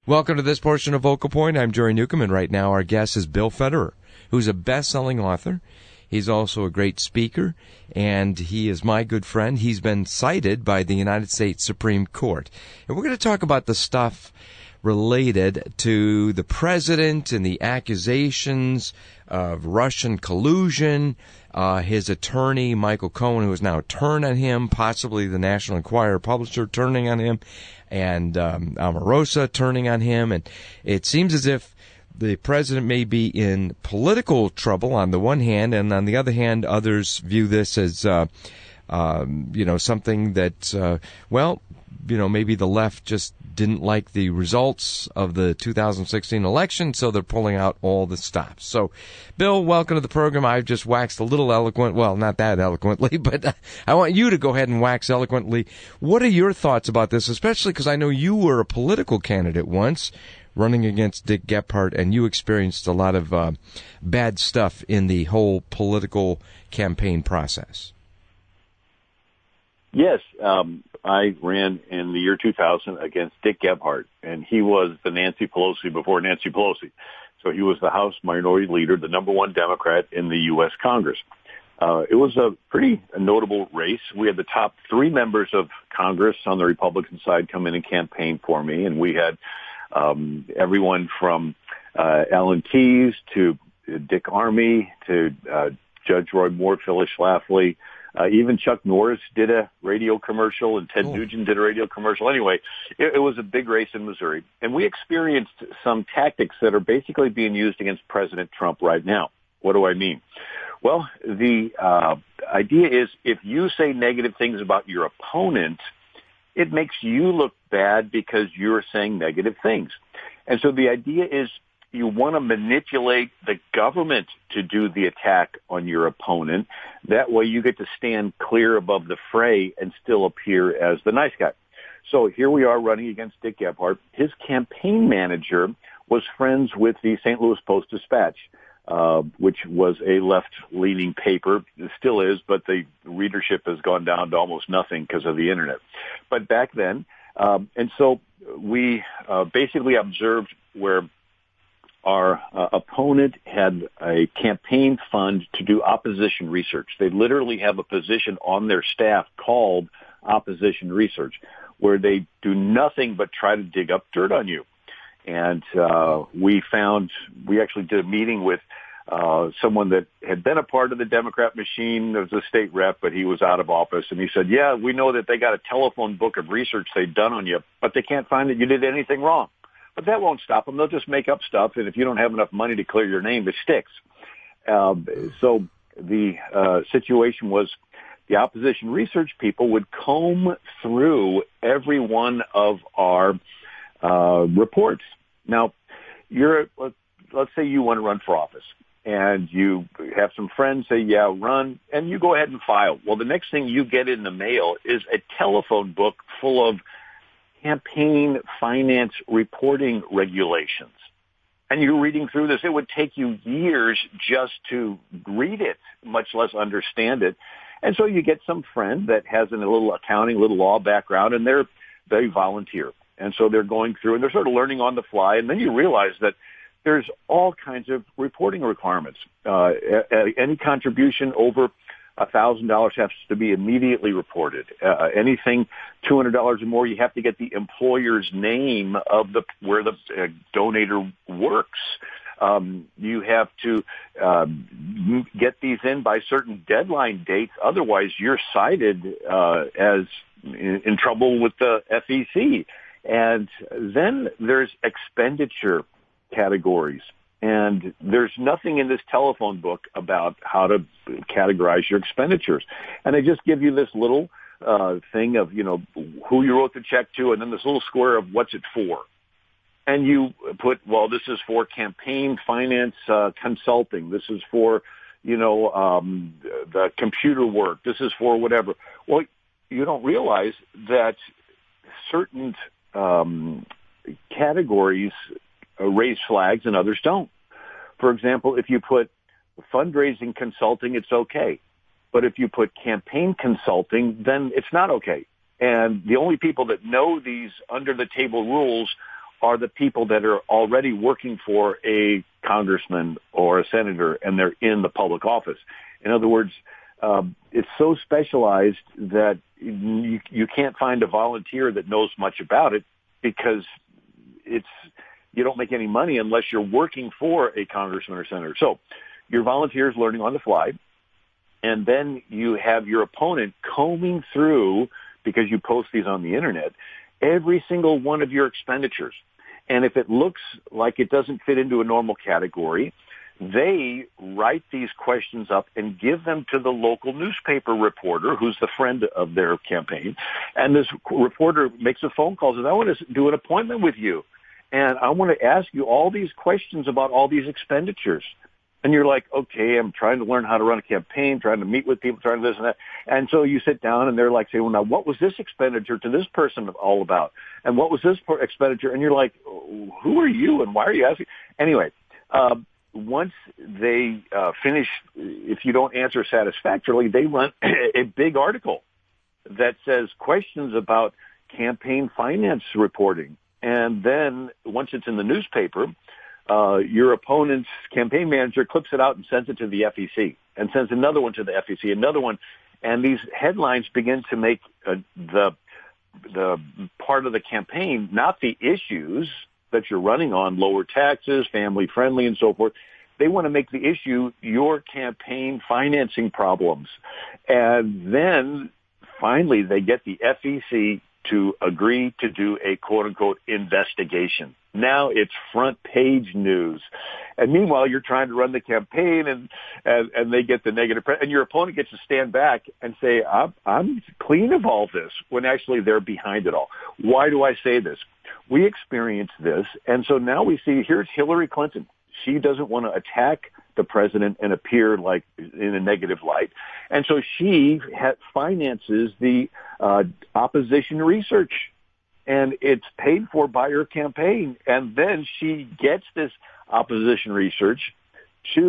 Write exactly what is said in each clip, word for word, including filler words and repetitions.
Welcome to this portion of Vocal Point. I'm Jerry Newcomb, and right now our guest is Bill Federer, who's a best-selling author. He's also a great speaker, and he is my good friend. He's been cited by the United States Supreme Court. And we're going to talk about the stuff related to the president and the accusations of Russian collusion, uh, his attorney, Michael Cohen, who has now turned on him, possibly the National Enquirer publisher turning on him, and um, Omarosa turning on him. And it seems as if the president may be in political trouble on the one hand, and on the other hand, others view this as, uh, um, you know, something that, uh, well, you know, maybe the left just didn't like the results of the two thousand sixteen election, so they're pulling out all the stops. So, Bill, welcome to the program. I've just waxed a little eloquent. Well, not that eloquently, but I want you to go ahead and wax eloquently. What are your thoughts about this, especially because I know you were a political candidate once, running against Dick Gephardt, and you experienced a lot of uh, bad stuff in the whole political campaign process. Yes, um, I ran in the year two thousand against Dick Gephardt, and he was the Nancy Pelosi before Nancy Pelosi. So he was the House Minority Leader, the number one Democrat in the U S Congress. Uh, it was a pretty notable race. We had the top three members of Congress on the Republican side come in and campaign for me, and we had um, everyone from uh, Alan Keyes to Dick Armey to uh, Judge Roy Moore, Phyllis Schlafly. Uh, even Chuck Norris did a radio commercial, and Ted Cool. Nugent did a radio commercial. Anyway, it, it was a big race in Missouri. And we experienced some tactics that are basically being used against President Trump right now. What do I mean? Well, the uh, idea is if you say negative things about your opponent, it makes you look bad because you're saying negative things. And so the idea is you want to manipulate the government to do the attack on your opponent. That way you get to stand clear above the fray and still appear as the nice guy. So here we are running against Dick Gephardt. His campaign manager was friends with the Saint Louis Post-Dispatch, uh, which was a left-leaning paper. It still is, but the readership has gone down to almost nothing because of the Internet. But back then, um, and so we uh, basically observed where our uh, opponent had a campaign fund to do opposition research. They literally have a position on their staff called opposition research, where they do nothing but try to dig up dirt on you. And uh, we found, we actually did a meeting with uh, someone that had been a part of the Democrat machine as a state rep, but he was out of office. And he said, yeah, we know that they got a telephone book of research they've done on you, but they can't find that you did anything wrong. But that won't stop them. They'll just make up stuff, and if you don't have enough money to clear your name, it sticks. Um, so the uh, situation was the opposition research people would comb through every one of our uh, reports. Now, you're let's say you want to run for office, and you have some friends say, yeah, run, and you go ahead and file. Well, the next thing you get in the mail is a telephone book full of campaign finance reporting regulations. And you're reading through this. It would take you years just to read it, much less understand it. And so you get some friend that has a little accounting, a little law background, and they're they volunteer. And so they're going through, and they're sort of learning on the fly. And then you realize that there's all kinds of reporting requirements. Uh, any contribution over one thousand dollars has to be immediately reported. Uh, anything two hundred dollars or more, you have to get the employer's name of the where the uh, donator works. Um, you have to uh, get these in by certain deadline dates. Otherwise, you're cited uh, as in, in trouble with the F E C. And then there's expenditure categories. And there's nothing in this telephone book about how to categorize your expenditures. And they just give you this little uh, thing of, you know, who you wrote the check to, and then this little square of what's it for. And you put, well, this is for campaign finance uh, consulting. This is for, you know, um, the computer work. This is for whatever. Well, you don't realize that certain um, categories raise flags and others don't. For example, if you put fundraising consulting, it's okay. But if you put campaign consulting, then it's not okay. And the only people that know these under-the-table rules are the people that are already working for a congressman or a senator, and they're in the public office. In other words, um, it's so specialized that you, you can't find a volunteer that knows much about it, because it's you don't make any money unless you're working for a congressman or senator. So your volunteer is learning on the fly, and then you have your opponent combing through, because you post these on the internet, every single one of your expenditures. And if it looks like it doesn't fit into a normal category, they write these questions up and give them to the local newspaper reporter, who's the friend of their campaign. And this reporter makes a phone call and says, I want to do an appointment with you, and I want to ask you all these questions about all these expenditures. And you're like, okay, I'm trying to learn how to run a campaign, trying to meet with people, trying to this and that. And so you sit down, and they're like, say, well, now what was this expenditure to this person all about? And what was this expenditure? And you're like, who are you, and why are you asking? Anyway, uh, once they uh, finish, if you don't answer satisfactorily, they run a big article that says questions about campaign finance reporting. And then once it's in the newspaper, Uh, your opponent's campaign manager clips it out and sends it to the F E C, and sends another one to the F E C, another one, and these headlines begin to make uh, the the part of the campaign, not the issues that you're running on, lower taxes, family friendly, and so forth. They want to make the issue your campaign financing problems, and then finally they get the F E C to agree to do a quote-unquote investigation. Now it's front page news. And meanwhile, you're trying to run the campaign, and, and, and they get the negative press, and your opponent gets to stand back and say, I'm, I'm clean of all this, when actually they're behind it all. Why do I say this? We experienced this, and so now we see, here's Hillary Clinton. She doesn't want to attack the president and appear like in a negative light. And so she ha- finances the uh, opposition research, and it's paid for by her campaign. And then she gets this opposition research to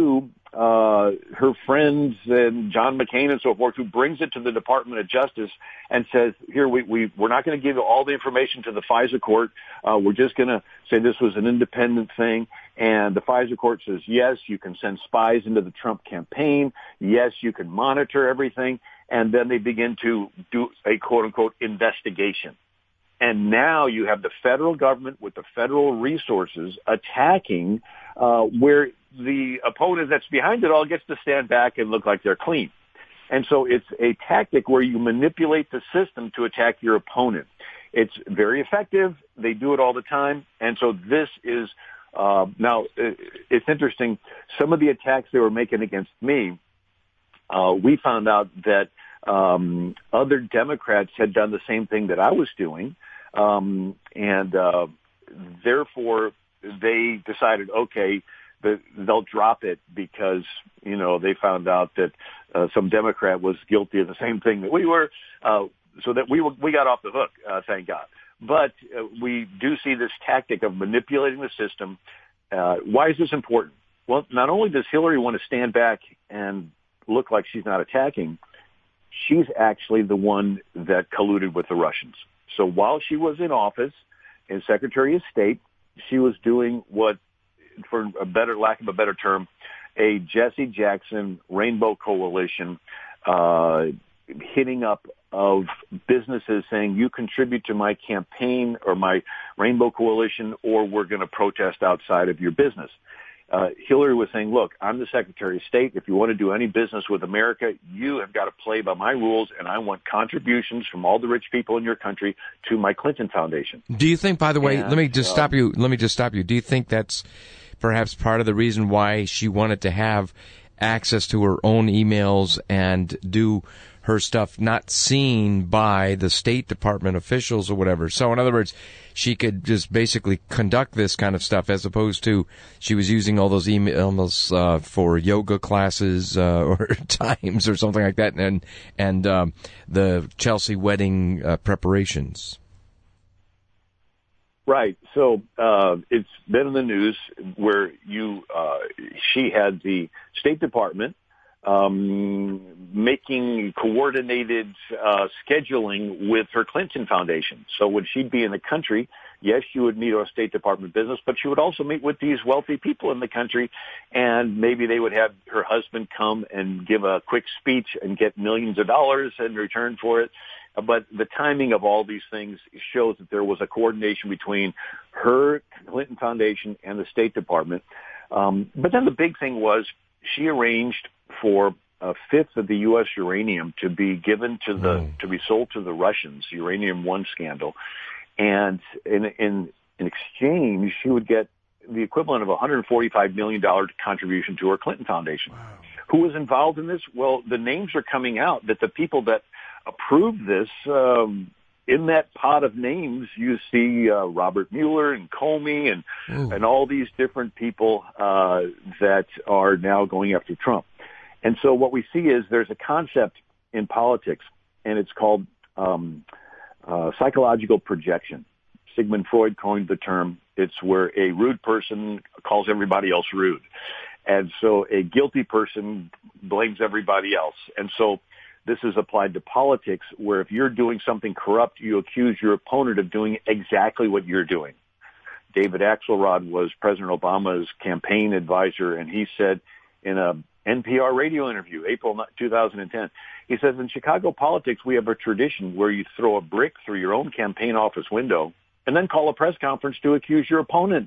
uh, her friends and John McCain and so forth, who brings it to the Department of Justice and says, here, we, we, we're not going to give you all the information to the FISA court. Uh, we're just going to say this was an independent thing. And the FISA court says, yes, you can send spies into the Trump campaign. Yes, you can monitor everything. And then they begin to do a quote-unquote investigation. And now you have the federal government with the federal resources attacking uh, where the opponent that's behind it all gets to stand back and look like they're clean. And so it's a tactic where you manipulate the system to attack your opponent. It's very effective. They do it all the time. And so this is uh, now it's interesting. Some of the attacks they were making against me, uh, we found out that um, other Democrats had done the same thing that I was doing. Um, and, uh, therefore they decided, okay, the, they'll drop it because, you know, they found out that, uh, some Democrat was guilty of the same thing that we were, uh, so that we were, we got off the hook, uh, thank God. But uh, we do see this tactic of manipulating the system. Uh, why is this important? Well, not only does Hillary want to stand back and look like she's not attacking, she's actually the one that colluded with the Russians. So while she was in office as Secretary of State, she was doing what, for a better lack of a better term, a Jesse Jackson Rainbow Coalition uh, hitting up of businesses saying, you contribute to my campaign or my Rainbow Coalition, or we're going to protest outside of your business. Uh, Hillary was saying, look, I'm the Secretary of State. If you want to do any business with America, you have got to play by my rules, and I want contributions from all the rich people in your country to my Clinton Foundation. Do you think, by the way, and, let me just uh, stop you. Let me just stop you. Do you think that's perhaps part of the reason why she wanted to have access to her own emails and do her stuff not seen by the State Department officials or whatever? So, in other words, she could just basically conduct this kind of stuff, as opposed to she was using all those emails uh, for yoga classes uh, or times or something like that, and and um, the Chelsea wedding uh, preparations. Right. So uh, it's been in the news where you uh, she had the State Department um, making coordinated uh, scheduling with her Clinton Foundation. So when she'd be in the country, Yes, she would meet our State Department business, but she would also meet with these wealthy people in the country, and maybe they would have her husband come and give a quick speech and get millions of dollars in return for it. But the timing of all these things shows that there was a coordination between her Clinton Foundation and the State Department. Um, but then the big thing was she arranged for a fifth of the U S uranium to be given to the mm. to be sold to the Russians, Uranium One scandal, and in in in exchange, she would get the equivalent of a one hundred forty-five million dollars contribution to her Clinton Foundation. Wow. Who was involved in this? Well, the names are coming out that the people that approved this, um, in that pot of names, you see uh, Robert Mueller and Comey and Ooh. and all these different people uh, that are now going after Trump. And so what we see is there's a concept in politics, and it's called um, uh, psychological projection. Sigmund Freud coined the term. It's where a rude person calls everybody else rude. And so a guilty person blames everybody else. And so this is applied to politics, where if you're doing something corrupt, you accuse your opponent of doing exactly what you're doing. David Axelrod was President Obama's campaign advisor, and he said in a N P R radio interview, April two thousand ten, he says, in Chicago politics, we have a tradition where you throw a brick through your own campaign office window and then call a press conference to accuse your opponent.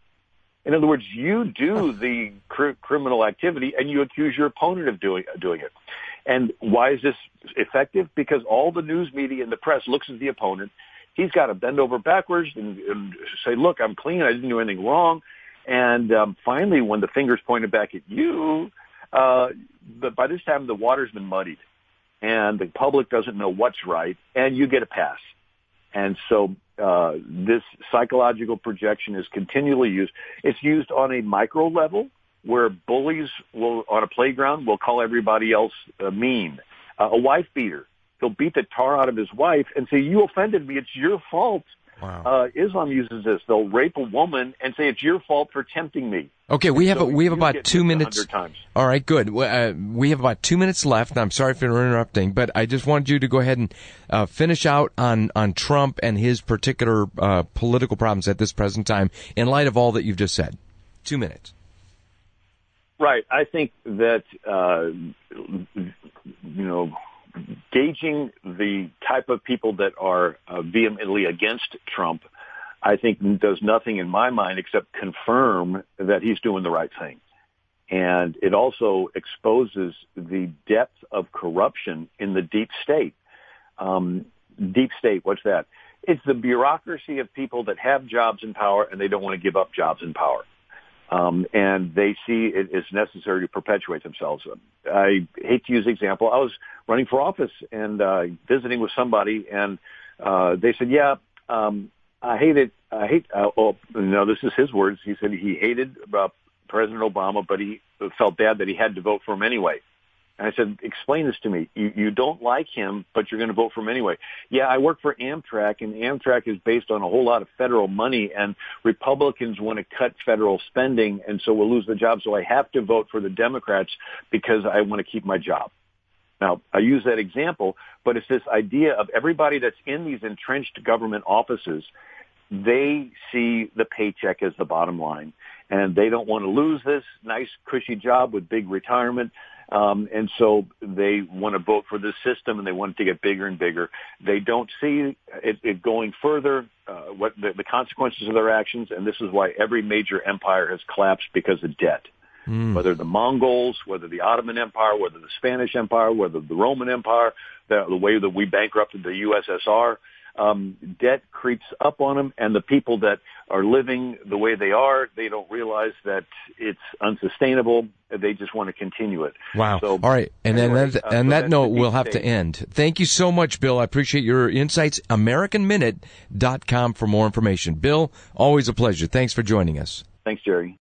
In other words, you do the cr- criminal activity and you accuse your opponent of doing doing it. And why is this effective? Because all the news media and the press looks at the opponent. He's got to bend over backwards and, and say, look, I'm clean. I didn't do anything wrong. And um, finally, when the finger's pointed back at you, uh, but by this time the water's been muddied and the public doesn't know what's right, and you get a pass. And so uh, this psychological projection is continually used. It's used on a micro level, where bullies will, on a playground, will call everybody else uh, mean. Uh, a wife beater, he'll beat the tar out of his wife and say, you offended me, it's your fault. Wow. Uh, Islam uses this. They'll rape a woman and say, it's your fault for tempting me. Okay, we have so we have about two minutes. Times. All right, good. Uh, we have about two minutes left. I'm sorry for interrupting, but I just wanted you to go ahead and uh, finish out on, on Trump and his particular uh, political problems at this present time in light of all that you've just said. Two minutes. Right. I think that, uh, you know, gauging the type of people that are uh, vehemently against Trump, I think does nothing in my mind except confirm that he's doing the right thing. And it also exposes the depth of corruption in the deep state. Um, deep state, what's that? It's the bureaucracy of people that have jobs and power and they don't want to give up jobs and power. Um, and they see it is necessary to perpetuate themselves. I hate to use the example. I was running for office and uh, visiting with somebody, and uh, they said, "Yeah, um, I hate it. I hate." Uh, oh, no, this is his words. He said he hated uh, President Obama, but he felt bad that he had to vote for him anyway. And I said, explain this to me. You, you don't like him, but you're going to vote for him anyway. Yeah, I work for Amtrak, and Amtrak is based on a whole lot of federal money, and Republicans want to cut federal spending, and so we'll lose the job. So I have to vote for the Democrats because I want to keep my job. Now, I use that example, but it's this idea of everybody that's in these entrenched government offices, they see the paycheck as the bottom line, and they don't want to lose this nice, cushy job with big retirement. Um, and so they want to vote for this system, and they want it to get bigger and bigger. They don't see it, it going further, uh, what the, the consequences of their actions, and this is why every major empire has collapsed because of debt. Mm. Whether the Mongols, whether the Ottoman Empire, whether the Spanish Empire, whether the Roman Empire, the, the way that we bankrupted the U S S R, um, debt creeps up on them, and the people that are living the way they are, they don't realize that it's unsustainable. They just want to continue it. Wow. So, all right. And anyway, then that, uh, and so that note, we'll have state. to end. Thank you so much, Bill. I appreciate your insights. American Minute dot com for more information. Bill, always a pleasure. Thanks for joining us. Thanks, Jerry.